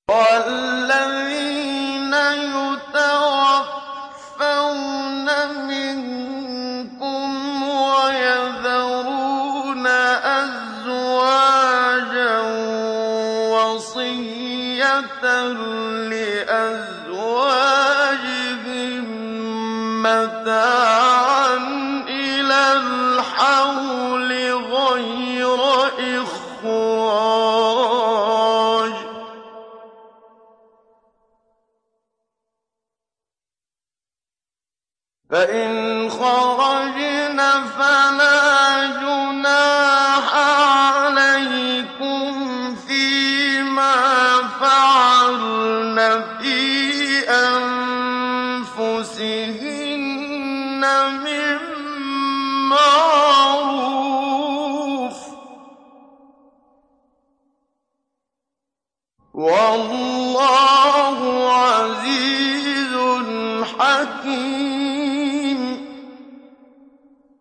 وَالَّذِينَ يُتَوَفَّوْنَ مِنكُمْ وَيَذَرُونَ أَزْوَاجًا وَصِيَّةً لِّأَزْوَاجِهِم مَّتَاعًا إِلَى الْحَوْلِ غَيْرَ إخْرَاجٍ ۚ فَإِنْ خَرَجْنَ فَلَا جُنَاحَ عَلَيْكُمْ فِيمَا فَعَلْنَ فِي أَنفُسِهِنَّ مِن مَّعْرُوفٍ ۗ وَاللَّهُ عَزِيزٌ حَكِيمٌ.